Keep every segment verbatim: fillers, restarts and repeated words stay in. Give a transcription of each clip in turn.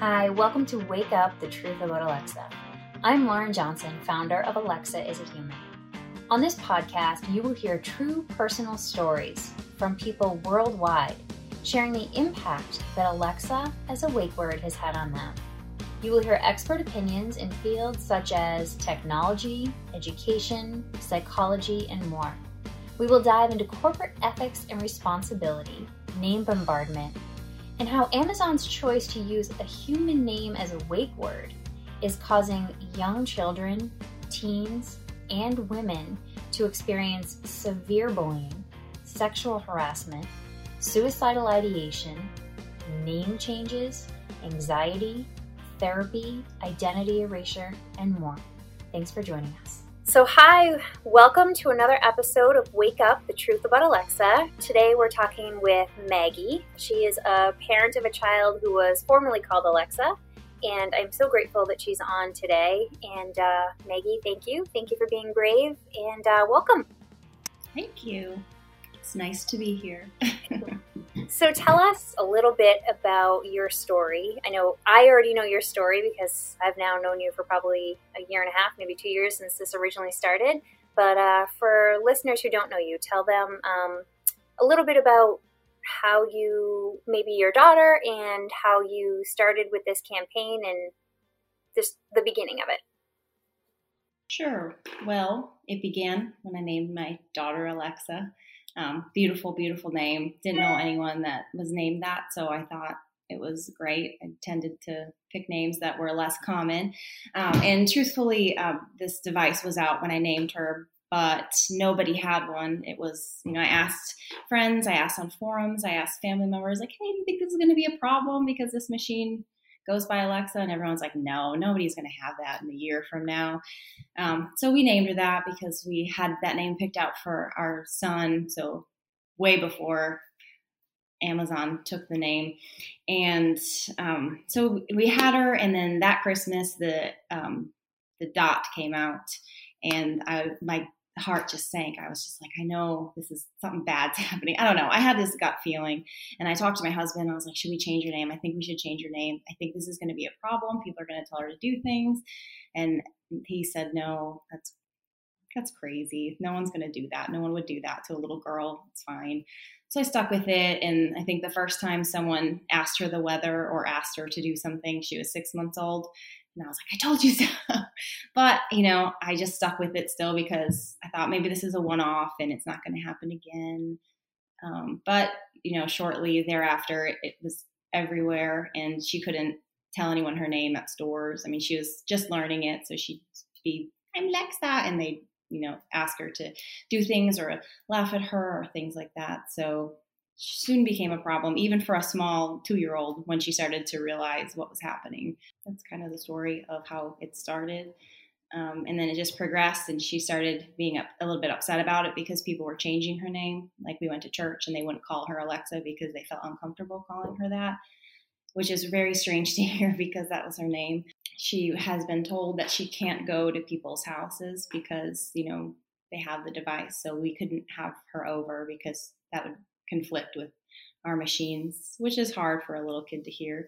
Hi, welcome to Wake Up, the Truth About Alexa. I'm Lauren Johnson, founder of Alexa Is a Human. On this podcast, you will hear true personal stories from people worldwide, sharing the impact that Alexa as a wake word has had on them. You will hear expert opinions in fields such as technology, education, psychology, and more. We will dive into corporate ethics and responsibility, name bombardment, and how Amazon's choice to use a human name as a wake word is causing young children, teens, and women to experience severe bullying, sexual harassment, suicidal ideation, name changes, anxiety, therapy, identity erasure, and more. Thanks for joining us. So hi, welcome to another episode of Wake Up, the Truth About Alexa. Today we're talking with Maggie. She is a parent of a child who was formerly called Alexa, and I'm so grateful that she's on today. And uh, Maggie, thank you. Thank you for being brave, and uh, welcome. Thank you. It's nice to be here. So tell us a little bit about your story. I know I already know your story because I've now known you for probably a year and a half, maybe two years since this originally started. But uh, for listeners who don't know you, tell them um, a little bit about how you, maybe your daughter, and how you started with this campaign and just the beginning of it. Sure. Well, it began when I named my daughter Alexa. Um, beautiful, beautiful name. Didn't know anyone that was named that, so I thought it was great. I tended to pick names that were less common. Um, and truthfully, um, this device was out when I named her, but nobody had one. It was, you know, I asked friends, I asked on forums, I asked family members, like, hey, do you think this is going to be a problem because this machine goes by Alexa? And everyone's like, no, nobody's going to have that in a year from now. Um, so we named her that because we had that name picked out for our son. So way before Amazon took the name. And um, so we had her. And then that Christmas, the um, the Dot came out, and I my heart just sank. I was just like, I know this is something bad's happening. I don't know. I had this gut feeling, and I talked to my husband. I was like, should we change your name? I think we should change your name. I think this is going to be a problem. People are going to tell her to do things. And he said, no, that's, that's crazy. No one's going to do that. No one would do that to a little girl. It's fine. So I stuck with it. And I think the first time someone asked her the weather or asked her to do something, she was six months old. And I was like, I told you so. But, you know, I just stuck with it still because I thought maybe this is a one-off and it's not going to happen again. Um, but, you know, shortly thereafter, it, it was everywhere, and she couldn't tell anyone her name at stores. I mean, she was just learning it. So she'd be, I'm Lexa. And they'd, you know, ask her to do things or laugh at her or things like that. So she soon became a problem, even for a small two-year-old, when she started to realize what was happening. That's kind of the story of how it started. Um, and then it just progressed, and she started being up, a little bit upset about it because people were changing her name. Like, we went to church and they wouldn't call her Alexa because they felt uncomfortable calling her that, which is very strange to hear because that was her name. She has been told that she can't go to people's houses because, you know, they have the device. So we couldn't have her over because that would conflict with our machines, which is hard for a little kid to hear.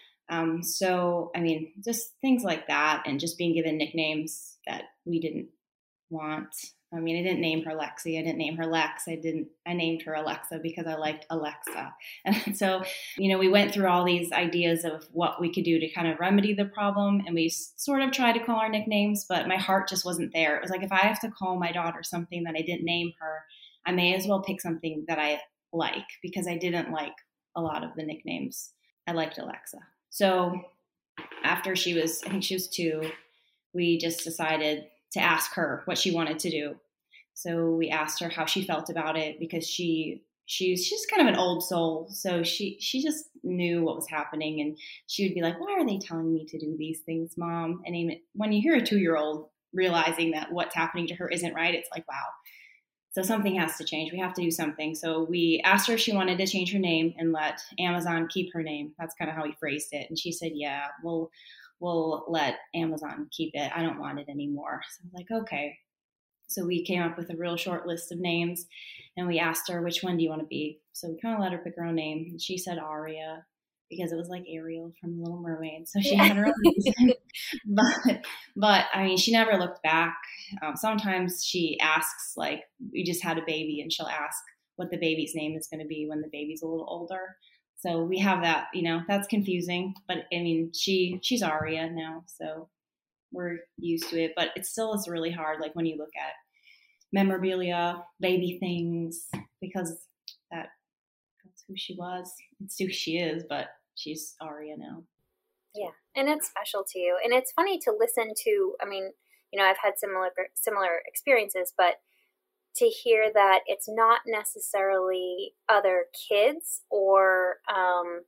Um, so, I mean, just things like that, and just being given nicknames that we didn't want. I mean, I didn't name her Lexi. I didn't name her Lex. I didn't, I named her Alexa because I liked Alexa. And so, you know, we went through all these ideas of what we could do to kind of remedy the problem. And we sort of tried to call our nicknames, but my heart just wasn't there. It was like, if I have to call my daughter something that I didn't name her, I may as well pick something that I like, because I didn't like a lot of the nicknames. I liked Alexa. So after she was, I think she was two, we just decided to ask her what she wanted to do. So we asked her how she felt about it, because she she's she's kind of an old soul. So she she just knew what was happening, and she would be like, why are they telling me to do these things, Mom? And even when you hear a two-year-old realizing that what's happening to her isn't right, it's like, wow. So something has to change. We have to do something. So we asked her if she wanted to change her name and let Amazon keep her name. That's kind of how we phrased it. And she said, yeah, we'll, we'll let Amazon keep it. I don't want it anymore. So I was like, okay. So we came up with a real short list of names, and we asked her, which one do you want to be? So we kind of let her pick her own name. And she said Aria. because it was like Ariel from Little Mermaid. So she Yeah. had her own reason. but, but I mean, she never looked back. Um, sometimes she asks, like, we just had a baby, and she'll ask what the baby's name is going to be when the baby's a little older. So we have that, you know, that's confusing. But I mean, she she's Aria now, so we're used to it. But it still is really hard, like when you look at memorabilia, baby things, because that that's who she was. It's who she is, but she's Aria now. Yeah, and it's special to you. And it's funny to listen to, I mean, you know, I've had similar similar experiences, but to hear that it's not necessarily other kids or, um,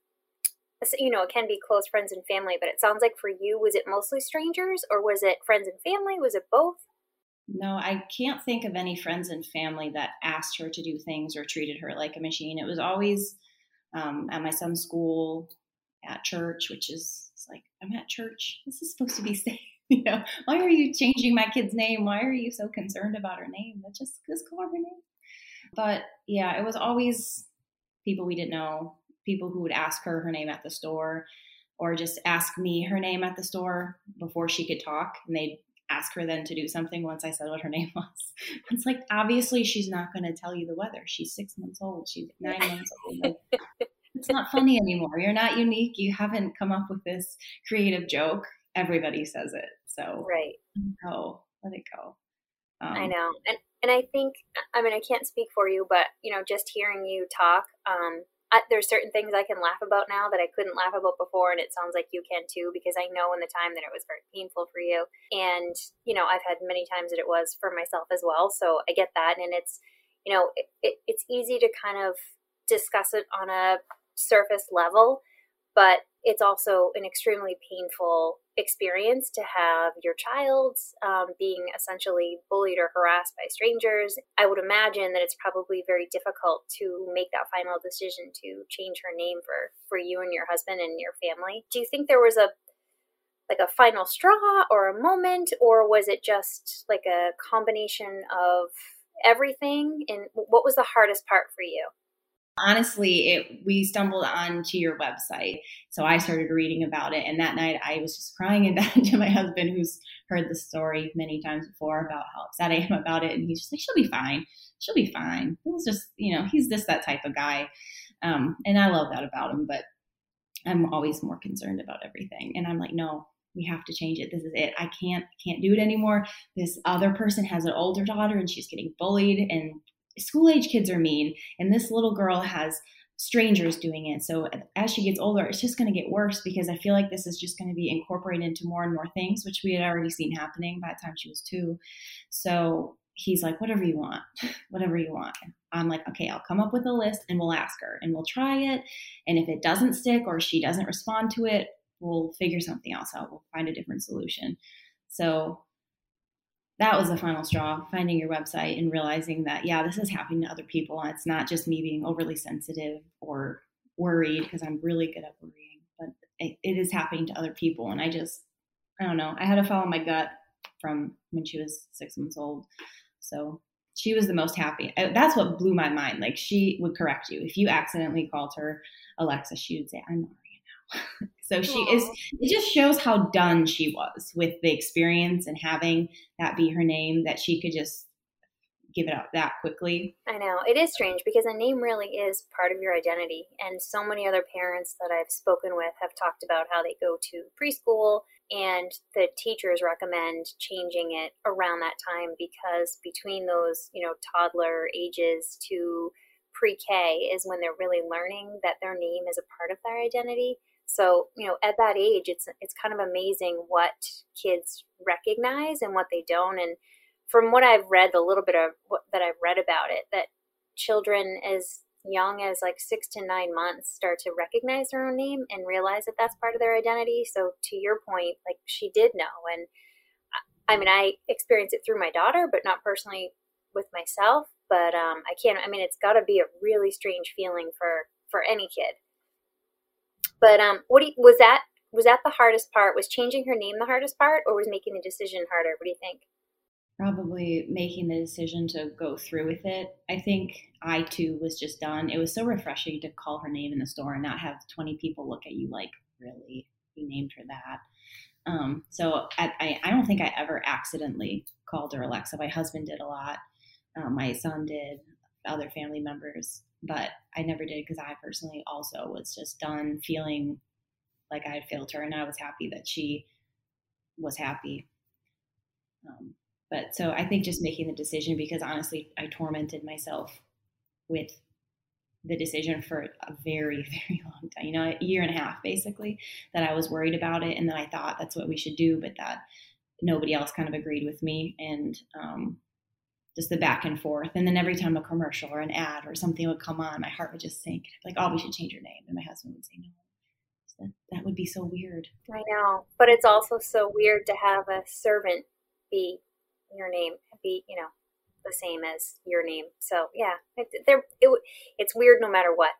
you know, it can be close friends and family, but it sounds like for you, was it mostly strangers or was it friends and family? Was it both? No, I can't think of any friends and family that asked her to do things or treated her like a machine. It was always um, at my son's school, at church, which is it's like, I'm at church. This is supposed to be safe. You know, why are you changing my kid's name? Why are you so concerned about her name? Let's just, just call her her name. But yeah, it was always people we didn't know, people who would ask her her name at the store or just ask me her name at the store before she could talk. And they'd ask her then to do something once I said what her name was. It's like, obviously she's not going to tell you the weather. She's six months old. She's nine months old. Like, it's not funny anymore. You're not unique. You haven't come up with this creative joke. Everybody says it. So right. Let it go. Let it go. Um, I know. And and I think, I mean, I can't speak for you, but, you know, just hearing you talk, um, I, there's certain things I can laugh about now that I couldn't laugh about before. And it sounds like you can too, because I know in the time that it was very painful for you. And, you know, I've had many times that it was for myself as well. So I get that. And it's, you know, it, it, it's easy to kind of discuss it on a surface level, but it's also an extremely painful experience to have your child um, being essentially bullied or harassed by strangers. I would imagine that it's probably very difficult to make that final decision to change her name for, for you and your husband and your family. Do you think there was a like a final straw or a moment, or was it just like a combination of everything? And what was the hardest part for you? Honestly, it, we stumbled onto your website. So I started reading about it. And that night I was just crying in bed to my husband, who's heard the story many times before about how upset I am about it. And he's just like, she'll be fine. She'll be fine. It was just, you know, he's just that type of guy. Um, and I love that about him, but I'm always more concerned about everything. And I'm like, no, we have to change it. This is it. I can't, can't do it anymore. This other person has an older daughter and she's getting bullied, and school age kids are mean, and this little girl has strangers doing it. So as she gets older, it's just going to get worse, because I feel like this is just going to be incorporated into more and more things, which we had already seen happening by the time she was two. So he's like, whatever you want, whatever you want. I'm like, okay, I'll come up with a list and we'll ask her and we'll try it. And if it doesn't stick or she doesn't respond to it, we'll figure something else out. We'll find a different solution. So that was the final straw, finding your website and realizing that, yeah, this is happening to other people. And it's not just me being overly sensitive or worried, because I'm really good at worrying, but it, it is happening to other people. And I just, I don't know, I had to follow my gut from when she was six months old. So she was the most happy. That's what blew my mind. Like, she would correct you. If you accidentally called her Alexa, she would say, I'm Aria now. So she Aww. is, it just shows how done she was with the experience and having that be her name, that she could just give it up that quickly. I know. It is strange, because a name really is part of your identity. And so many other parents that I've spoken with have talked about how they go to preschool and the teachers recommend changing it around that time, because between those, you know, toddler ages to pre-K is when they're really learning that their name is a part of their identity. So, you know, at that age, it's it's kind of amazing what kids recognize and what they don't. And from what I've read, the little bit of what that I've read about it, that children as young as like six to nine months start to recognize their own name and realize that that's part of their identity. So to your point, like, she did know. And I mean, I experienced it through my daughter, but not personally with myself. But um, I can't, I mean, it's got to be a really strange feeling for, for any kid. But um, what do you, was that, was that the hardest part? Was changing her name the hardest part, or was making the decision harder? What do you think? probably making the decision to go through with it. I think I too was just done. It was so refreshing to call her name in the store and not have twenty people look at you like, really, you named her that. Um, so I, I don't think I ever accidentally called her Alexa. My husband did a lot. Um, my son did, other family members, but I never did because I personally also was just done feeling like I had failed her, and I was happy that she was happy. Um, but so I think just making the decision, because honestly, I tormented myself with the decision for a very, very long time, you know, a year and a half, basically, that I was worried about it. And then I thought that's what we should do, but that nobody else kind of agreed with me. And, um, just the back and forth. And then every time a commercial or an ad or something would come on, my heart would just sink. Like, oh, we should change your name. And my husband would say, no, that, that would be so weird. I know, but it's also so weird to have a servant be your name, be, you know, the same as your name. So yeah, it, there, it, it's weird no matter what.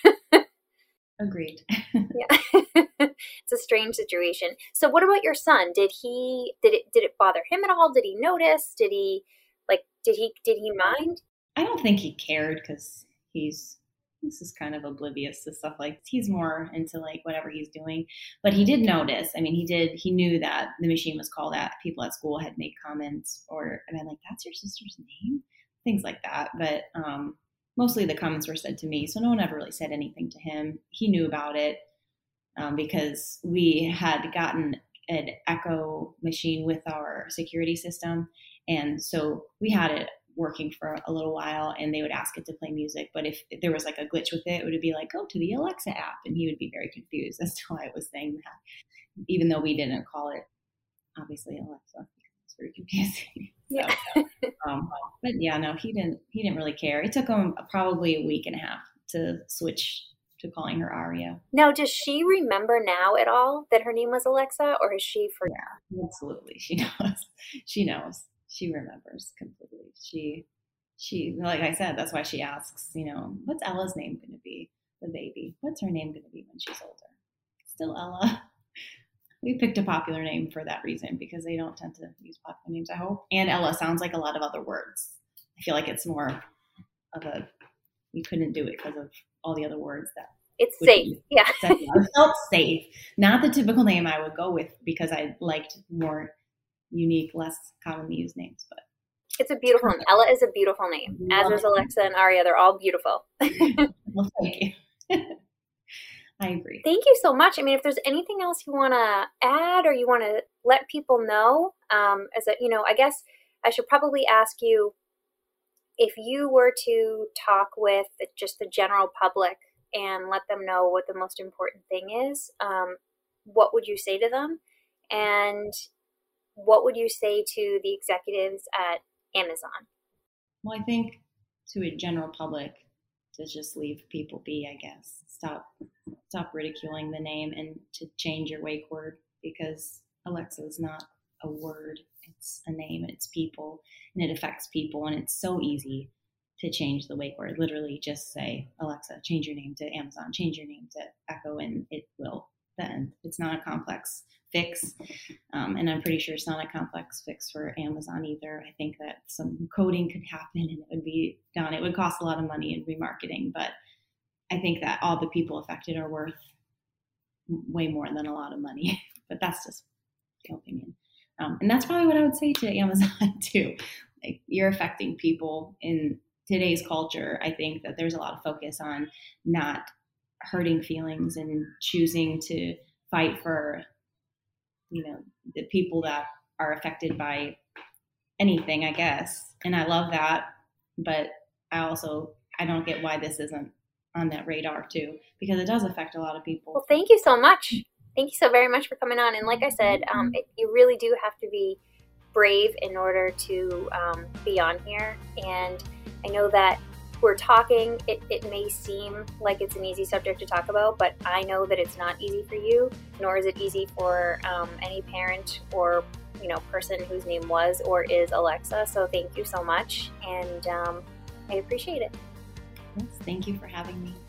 Agreed. Yeah. It's a strange situation. So what about your son? Did he, did it, did it bother him at all? Did he notice? Did he, like, did he, did he mind? I don't think he cared, because he's, this is kind of oblivious to stuff. Like, he's more into like whatever he's doing, but he did notice. I mean, he did, he knew that the machine was called that. People at school had made comments, or, I mean, like, that's your sister's name? Things like that. But, um, mostly the comments were said to me. So no one ever really said anything to him. He knew about it, um, because we had gotten an Echo machine with our security system. And so we had it working for a little while, and they would ask it to play music. But if there was like a glitch with it, it would be like, go to the Alexa app. And he would be very confused as to why I was saying that, even though we didn't call it, obviously, Alexa. It's very confusing. Yeah. So, um, but yeah, no, he didn't, he didn't really care. It took him probably a week and a half to switch to calling her Aria. Now, does she remember now at all that her name was Alexa, or is she for? Yeah, absolutely. She knows. She knows. She remembers completely. She, she, like I said, that's why she asks, you know, what's Ella's name going to be? The baby. What's her name going to be when she's older? Still Ella. We picked a popular name for that reason, because they don't tend to use popular names, I hope. And Ella sounds like a lot of other words. I feel like it's more of a, we couldn't do it because of all the other words that. It's safe. Yeah. It felt safe. Not the typical name I would go with, because I liked more unique, less commonly used names. But it's a beautiful name. Ella is a beautiful name. As is Alexa and Aria. They're all beautiful. Well, thank you. I agree. Thank you so much. I mean, if there's anything else you want to add, or you want to let people know, um, as a, you know, I guess I should probably ask you, if you were to talk with the, just the general public and let them know what the most important thing is, um, what would you say to them? And what would you say to the executives at Amazon? Well, I think to a general public, to just leave people be, I guess. Stop stop ridiculing the name, and to change your wake word, because Alexa is not a word. It's a name, and it's people, and it affects people, and it's so easy to change the wake word. Literally just say, Alexa, change your name to Amazon, change your name to Echo, and it will then. It's not a complex fix. Um, and I'm pretty sure it's not a complex fix for Amazon either. I think that some coding could happen and it would be done. It would cost a lot of money in remarketing, but I think that all the people affected are worth way more than a lot of money. But that's just my opinion. Um, and that's probably what I would say to Amazon too. Like, you're affecting people in today's culture. I think that there's a lot of focus on not hurting feelings and choosing to fight for, you know, the people that are affected by anything, I guess. And I love that. But I also, I don't get why this isn't on that radar too, because it does affect a lot of people. Well, thank you so much. Thank you so very much for coming on. And like I said, um, it, you really do have to be brave in order to um, be on here. And I know that we're talking, it, it may seem like it's an easy subject to talk about, but I know that it's not easy for you, nor is it easy for um, any parent or, you know, person whose name was or is Alexa. So thank you so much. And um, I appreciate it. Yes, thank you for having me.